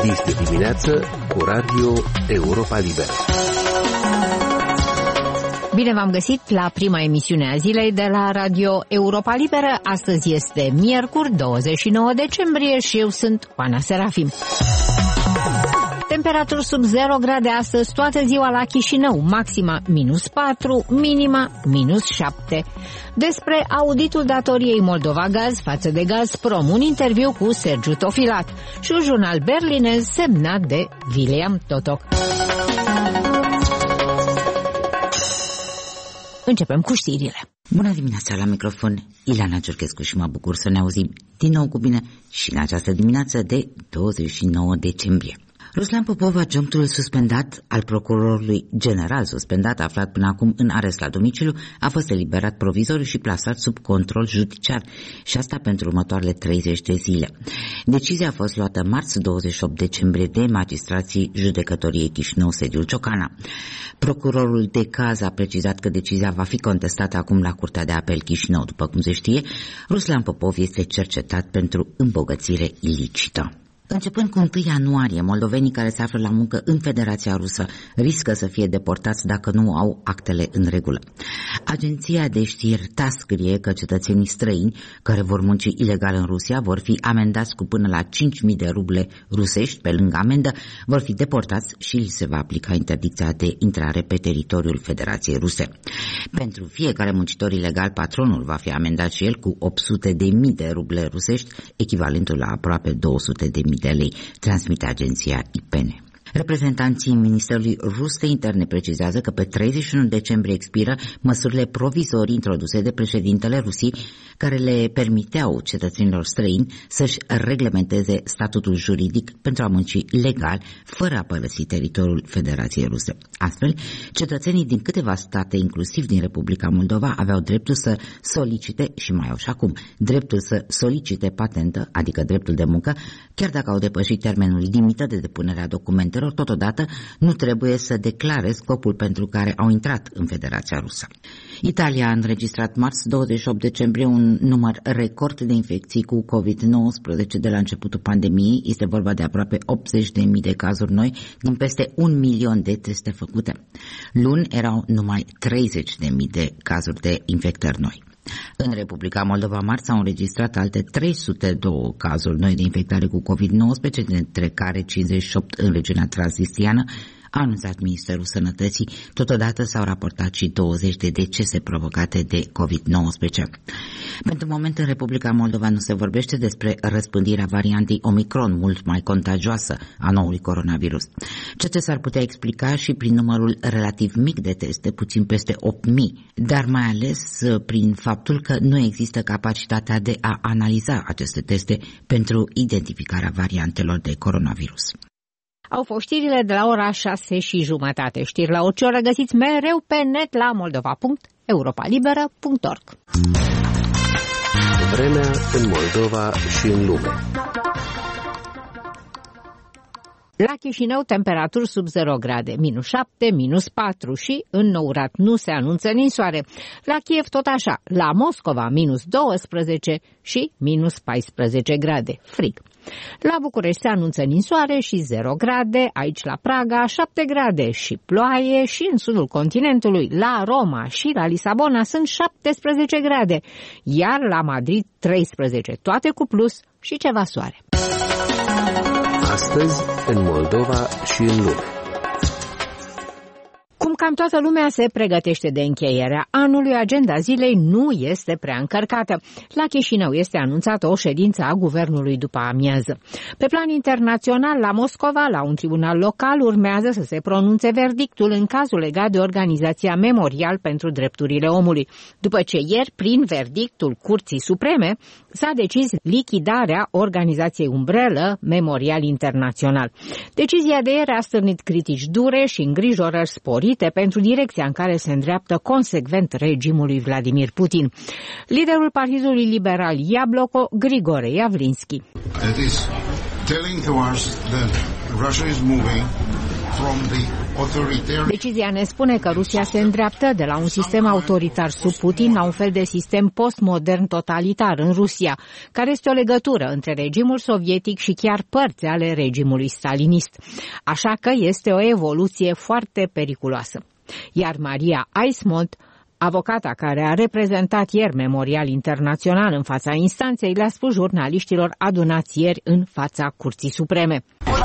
Dis de dimineață cu Radio Europa Liberă. Bine v-am găsit la prima emisiune a zilei de la Radio Europa Liberă. Astăzi este miercuri, 29 decembrie și eu sunt Oana Serafim. Temperaturi sub 0 grade astăzi, toată ziua la Chișinău, maxima -4, minima -7. Despre auditul datoriei Moldova Gaz față de Gazprom, un interviu cu Sergiu Tofilat și un jurnal berlinez semnat de William Totok. Începem cu știrile. Bună dimineața, la microfon Ileana Ciorchescu și mă bucur să ne auzim din nou cu bine și în această dimineață de 29 decembrie. Ruslan Popov, adjunctul suspendat al procurorului general suspendat, aflat până acum în arest la domiciliu, a fost eliberat provizoriu și plasat sub control judiciar, și asta pentru următoarele 30 de zile. Decizia a fost luată marți 28 decembrie de magistrații judecătoriei Chișinău, sediul Ciocana. Procurorul de caz a precizat că decizia va fi contestată acum la Curtea de Apel Chișinău. După cum se știe, Ruslan Popov este cercetat pentru îmbogățire ilicită. Începând cu 1 ianuarie, moldovenii care se află la muncă în Federația Rusă riscă să fie deportați dacă nu au actele în regulă. Agenția de știri TASS scrie că cetățenii străini care vor munci ilegal în Rusia vor fi amendați cu până la 5.000 de ruble rusești. Pe lângă amendă, vor fi deportați și li se va aplica interdicția de intrare pe teritoriul Federației Ruse. Pentru fiecare muncitor ilegal, patronul va fi amendat și el cu 800.000 de ruble rusești, echivalentul la aproape 200.000 de lei, transmite agenția IPN. Reprezentanții Ministerului Rus de Interne precizează că pe 31 decembrie expiră măsurile provizorii introduse de președintele Rusiei, care le permiteau cetățenilor străini să-și reglementeze statutul juridic pentru a munci legal, fără a părăsi teritoriul Federației Ruse. Astfel, cetățenii din câteva state, inclusiv din Republica Moldova, aveau dreptul să solicite, și mai au și acum, dreptul să solicite patentă, adică dreptul de muncă, chiar dacă au depășit termenul limită de depunere a documentelor. Totodată nu trebuie să declare scopul pentru care au intrat în Federația Rusă. Italia a înregistrat marți 28 decembrie un număr record de infecții cu COVID-19 de la începutul pandemiei. Este vorba de aproape 80.000 de cazuri noi din peste 1 milion de teste făcute. Luni erau numai 30.000 de cazuri de infectări noi. În Republica Moldova marți s-au înregistrat alte 302 cazuri noi de infectare cu COVID-19, dintre care 58 în regiunea transnistриană, a anunțat Ministerul Sănătății. Totodată s-au raportat și 20 de decese provocate de COVID-19. Pentru moment în Republica Moldova nu se vorbește despre răspândirea variantei Omicron, mult mai contagioasă a noului coronavirus. Ceea ce s-ar putea explica și prin numărul relativ mic de teste, puțin peste 8.000, dar mai ales prin faptul că nu există capacitatea de a analiza aceste teste pentru identificarea variantelor de coronavirus. Au fost știrile de la ora 6:30. Știri la orice oră găsiți mereu pe net la moldova.europalibera.org. Vremea în Moldova și în lume. La Chișinău, temperaturi sub 0 grade, -7, -4 și în Nourat nu se anunță ninsoare. La Kiev tot așa, la Moscova -12 și -14 grade, frig. La București se anunță ninsoare și 0 grade, aici la Praga 7 grade și ploaie, și în sudul continentului, la Roma și la Lisabona sunt 17 grade, iar la Madrid 13, toate cu plus și ceva soare. Astăzi, în Moldova și în lume. Cum cam toată lumea se pregătește de încheierea anului, agenda zilei nu este prea încărcată. La Chișinău este anunțată o ședință a guvernului după amiază. Pe plan internațional, la Moscova, la un tribunal local, urmează să se pronunțe verdictul în cazul legat de organizația Memorial pentru Drepturile Omului. După ce ieri, prin verdictul Curții Supreme, s-a decis lichidarea organizației umbrelă Memorial Internațional. Decizia de ieri a stârnit critici dure și îngrijorări sporite pentru direcția în care se îndreaptă consecvent regimul lui Vladimir Putin. Liderul Partidului Liberal Iabloko, Grigore Yavlinski. It is telling to us that Russia is moving Decizia ne spune că Rusia se îndreaptă de la un sistem autoritar sub Putin la un fel de sistem postmodern totalitar în Rusia, care este o legătură între regimul sovietic și chiar părți ale regimului stalinist. Așa că este o evoluție foarte periculoasă. Iar Maria Eismont, avocata care a reprezentat ieri Memorial Internațional în fața instanței, le-a spus jurnaliștilor adunați ieri în fața Curții Supreme.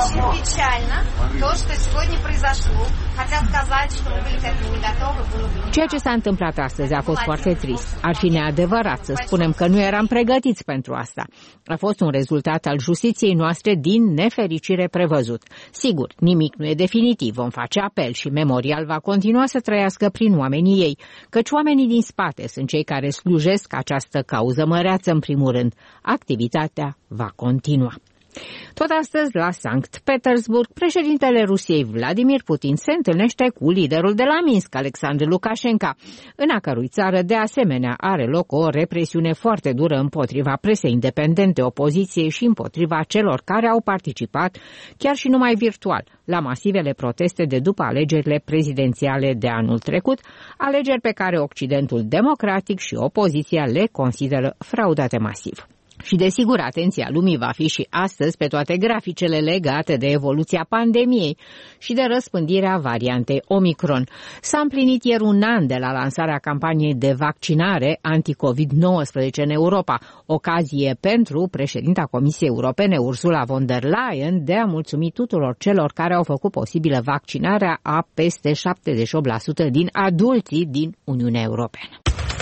Ceea ce s-a întâmplat astăzi a fost foarte trist. Ar fi neadevărat să spunem că nu eram pregătiți pentru asta. A fost un rezultat al justiției noastre din nefericire prevăzut. Sigur, nimic nu e definitiv. Vom face apel și Memorial va continua să trăiască prin oamenii ei, căci oamenii din spate sunt cei care slujesc această cauză măreață în primul rând. Activitatea va continua. Tot astăzi, la Sankt Petersburg, președintele Rusiei Vladimir Putin se întâlnește cu liderul de la Minsk, Alexandru Lukashenko, în a cărui țară de asemenea are loc o represiune foarte dură împotriva presei independente, opoziției și împotriva celor care au participat, chiar și numai virtual, la masivele proteste de după alegerile prezidențiale de anul trecut, alegeri pe care Occidentul democratic și opoziția le consideră fraudate masiv. Și desigur, atenția lumii va fi și astăzi pe toate graficele legate de evoluția pandemiei și de răspândirea variantei Omicron. S-a împlinit ieri un an de la lansarea campaniei de vaccinare anti-COVID-19 în Europa, ocazie pentru președinta Comisiei Europene Ursula von der Leyen de a mulțumi tuturor celor care au făcut posibilă vaccinarea a peste 78% din adulții din Uniunea Europeană.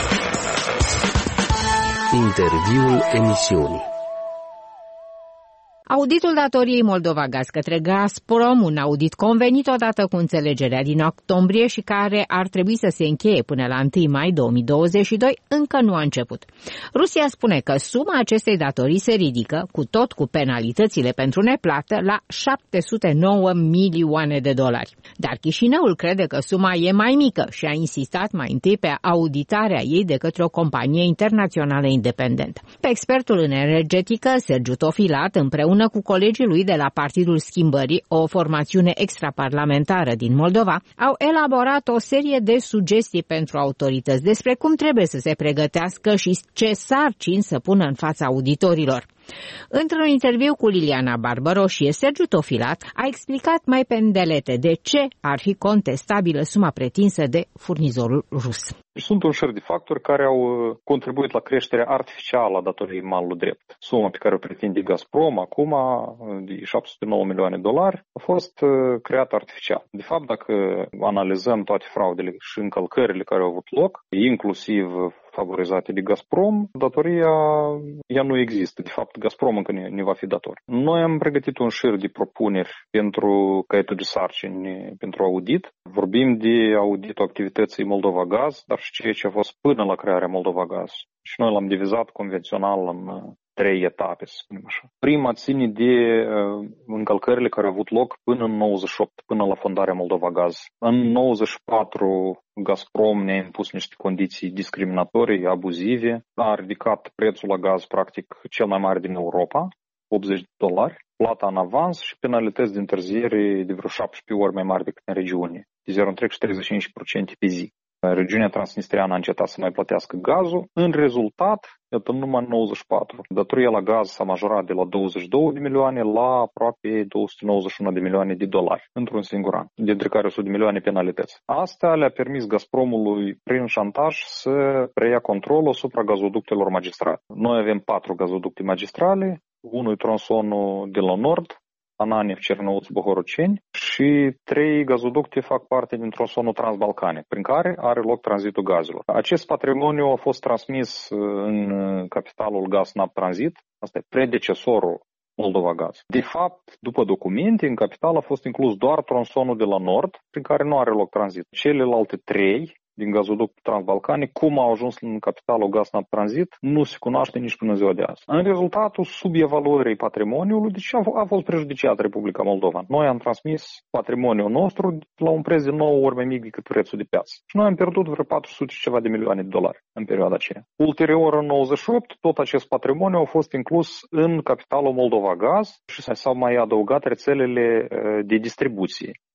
Interviul emisiunii. Auditul datoriei Moldova Gaz către Gazprom, un audit convenit odată cu înțelegerea din octombrie și care ar trebui să se încheie până la 1 mai 2022, încă nu a început. Rusia spune că suma acestei datorii se ridică, cu penalitățile pentru neplată, la 709 milioane de dolari. Dar Chișinăul crede că suma e mai mică și a insistat mai întâi pe auditarea ei de către o companie internațională independentă. Pe expertul în energetică, Sergiu Tofilat, împreună cu colegii lui de la Partidul Schimbării, o formațiune extraparlamentară din Moldova, au elaborat o serie de sugestii pentru autorități despre cum trebuie să se pregătească și ce sarcini să pună în fața auditorilor. Într-un interviu cu Liliana Barbăroșie, Sergiu Tofilat a explicat mai pe îndelete de ce ar fi contestabilă suma pretinsă de furnizorul rus. Sunt un șir de factori care au contribuit la creșterea artificială a datoriei malul drept. Suma pe care o pretinde Gazprom acum, de 709 milioane de dolari, a fost creată artificial. De fapt, dacă analizăm toate fraudele și încălcările care au avut loc, inclusiv favorizate de Gazprom, datoria ea nu există. De fapt, Gazprom încă ne va fi dator. Noi am pregătit un șir de propuneri pentru caietul de sarcini pentru audit. Vorbim de auditul activității Moldova Gaz, dar și ceea ce a fost până la crearea Moldova Gaz. Și noi l-am divizat convențional în 3 etape, să spunem așa. Prima ține de încălcările care au avut loc până în 98, până la fondarea Moldova Gaz. În 94, Gazprom ne-a impus niște condiții discriminatorii, abuzive, a ridicat prețul la gaz practic cel mai mare din Europa, $80, plata în avans și penalități de întârziere de vreo 17 ori mai mari decât în regiune, de 0,35% pe zi. Regiunea transnistriană a încetat să mai plătească gazul. În rezultat, numai 94. Datoria la gaz s-a majorat de la 22 de milioane la aproape 291 de milioane de dolari într-un singur an, dintre care 100 de milioane penalități. Asta le-a permis Gazpromului, prin șantaj, să preia controlul asupra gazoductelor magistrale. Noi avem 4 gazoducte magistrale, unul e tronsonul de la nord, Ananiev, Cernăuț, Bohoroceni, și 3 gazoducte fac parte din tronsonul transbalcanic, prin care are loc tranzitul gazelor. Acest patrimoniu a fost transmis în capitalul Gasnap Transit, asta e predecesorul Moldova Gaz. De fapt, după documente, în capital a fost inclus doar tronsonul de la nord, prin care nu are loc tranzit. Celelalte 3 din gazoductul transbalcanic, cum au ajuns în capitalul Gasnap Transit, nu se cunoaște nici până ziua de azi. În rezultatul subevaluării patrimoniului, deci a fost prejudiciată Republica Moldova. Noi am transmis patrimoniul nostru la un preț de 9 ori mai mic decât prețul de piață. Și noi am pierdut vreo 400 și ceva de milioane de dolari în perioada aceea. Ulterior, în 98, tot acest patrimoniu a fost inclus în capitalul Moldova Gaz și s-au mai adăugat rețelele de distribuție.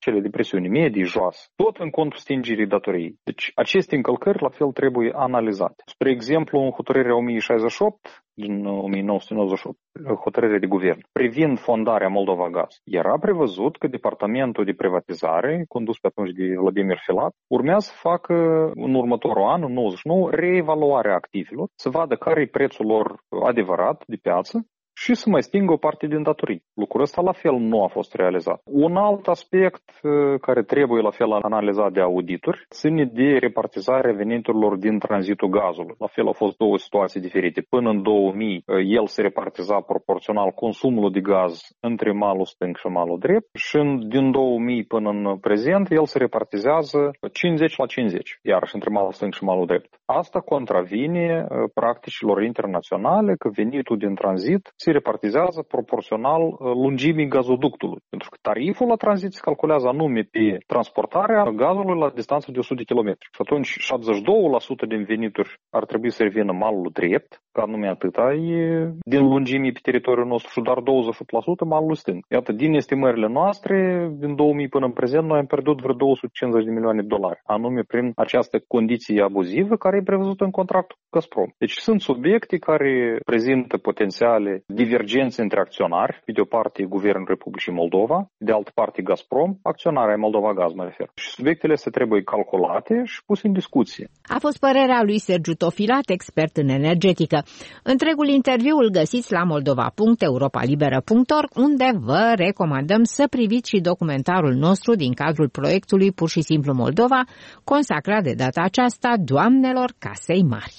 cele de presiune medie, joasă, tot în contul stingerii datoriei. Deci aceste încălcări la fel trebuie analizate. Spre exemplu, în hotărârea 1068 din 1998, hotărârea de guvern, privind fondarea Moldova Gaz, era prevăzut că departamentul de privatizare, condus pe atunci de Vladimir Filat, urmează să facă în următorul an, în 99, reevaluarea activelor, să vadă care e prețul lor adevărat de piață și să mai stingă o parte din datorii. Lucrul ăsta la fel nu a fost realizat. Un alt aspect care trebuie la fel analizat de auditori ține de repartizarea veniturilor din tranzitul gazului. La fel au fost două situații diferite. Până în 2000 el se repartiza proporțional consumul de gaz între malul stâng și malul drept și din 2000 până în prezent el se repartizează 50-50, iarăși între malul stâng și malul drept. Asta contravine practicilor internaționale că venitul din tranzit se repartizează proporțional lungimii gazoductului. Pentru că tariful la tranzit se calculează anume pe transportarea gazului la distanță de 100 de km. Și atunci 72% din venituri ar trebui să revină malul drept, că anume atâta e din lungimii pe teritoriul nostru și doar 28% malul stâng. Iată, din estimările noastre, din 2000 până în prezent, noi am pierdut vreo 250 de milioane de dolari, anume prin această condiție abuzivă care e prevăzută în contractul cu Gazprom. Deci sunt subiecte care prezintă potențiale divergențe între acționari, pe de o parte Guvernul Republicii Moldova, de altă parte Gazprom, acționarea Moldova Gaz mă refer. Și subiectele astea trebuie calculate și puse în discuție. A fost părerea lui Sergiu Tofilat, expert în energetică. Întregul interviu îl găsiți la moldova.europalibera.org, unde vă recomandăm să priviți și documentarul nostru din cadrul proiectului Pur și simplu Moldova, consacrat de data aceasta doamnelor Casei Mari.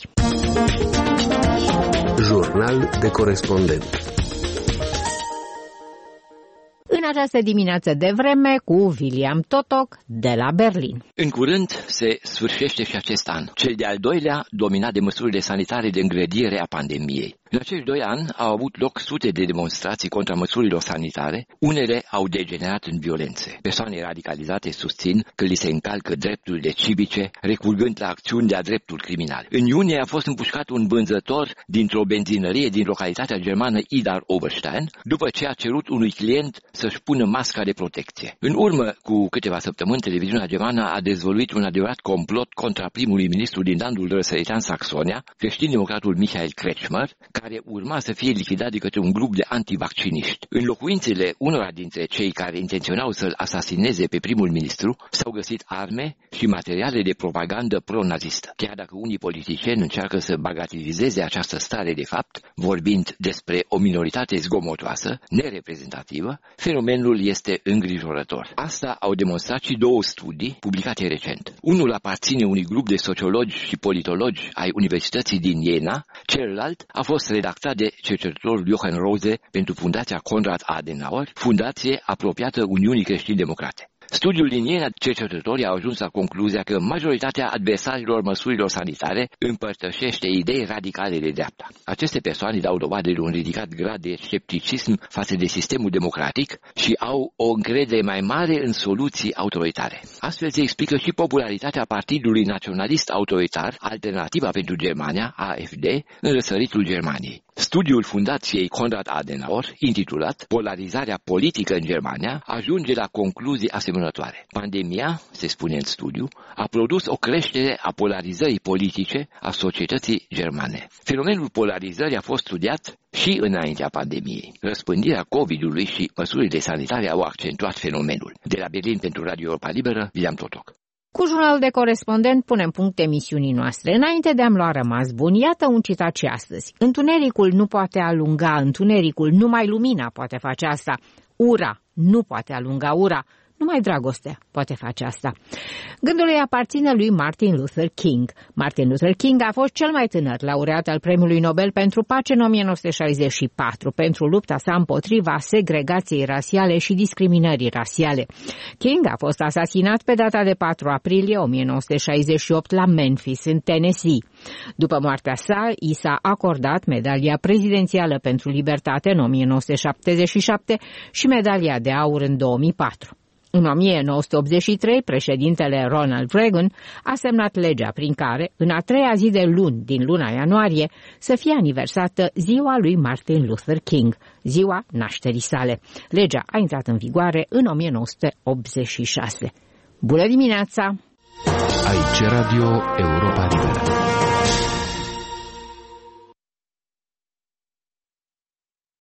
Jurnal de corespondent. În această dimineață de vreme cu William Totoc de la Berlin. În curând se sfârșește și acest an, cel de-al doilea dominat de măsurile sanitare de îngrădire a pandemiei. În acești 2 ani au avut loc sute de demonstrații contra măsurilor sanitare, unele au degenerat în violențe. Persoane radicalizate susțin că li se încalcă drepturile civice, recurgând la acțiuni de-a dreptul criminal. În iunie a fost împușcat un vânzător dintr-o benzinărie din localitatea germană Idar Oberstein, după ce a cerut unui client să-și pună masca de protecție. În urmă cu câteva săptămâni, televiziunea germană a dezvăluit un adevărat complot contra primului ministru din landul răsăritan Saxonia, creștin-democratul Michael Kretschmer, care urma să fie lichidat de către un grup de antivacciniști. În locuințele unora dintre cei care intenționau să-l asasineze pe primul ministru s-au găsit arme și materiale de propagandă pro-nazistă. Chiar dacă unii politicieni încearcă să bagatelizeze această stare de fapt, vorbind despre o minoritate zgomotoasă, nereprezentativă, fenomenul este îngrijorător. Asta au demonstrat și 2 studii publicate recent. Unul aparține unui grup de sociologi și politologi ai Universității din Jena, celălalt a fost redactat de cercetătorul Johann Rose pentru Fundația Konrad Adenauer, fundație apropiată Uniunii Creștini-Democrate. Studiul din Jena, cercetătorii au ajuns la concluzia că majoritatea adversarilor măsurilor sanitare împărtășește idei radicale de dreapta. Aceste persoane dau dovadă de un ridicat grad de scepticism față de sistemul democratic și au o încredere mai mare în soluții autoritare. Astfel se explică și popularitatea Partidului Naționalist Autoritar, Alternativa pentru Germania, AfD, în răsăritul Germaniei. Studiul Fundației Konrad Adenauer, intitulat Polarizarea politică în Germania, ajunge la concluzii asemănătoare. Pandemia, se spune în studiu, a produs o creștere a polarizării politice a societății germane. Fenomenul polarizării a fost studiat și înaintea pandemiei. Răspândirea COVID-ului și măsurile sanitare au accentuat fenomenul. De la Berlin pentru Radio Europa Liberă, William Totoc. Cu jurnalul de corespondent punem punct emisiunii noastre. Înainte de a-mi lua rămas bun, iată un citat și astăzi. Întunericul nu poate alunga întunericul, numai lumina poate face asta. Ura nu poate alunga ura. Numai dragostea poate face asta. Gândul îi aparține lui Martin Luther King. Martin Luther King a fost cel mai tânăr laureat al Premiului Nobel pentru Pace în 1964, pentru lupta sa împotriva segregației rasiale și discriminării rasiale. King a fost asasinat pe data de 4 aprilie 1968 la Memphis, în Tennessee. După moartea sa, i s-a acordat medalia prezidențială pentru libertate în 1977 și medalia de aur în 2004. În 1983, președintele Ronald Reagan a semnat legea prin care, în a 3-a zi de luni din luna ianuarie, să fie aniversată ziua lui Martin Luther King, ziua nașterii sale. Legea a intrat în vigoare în 1986. Bună dimineața! Aici Radio Europa Liberă.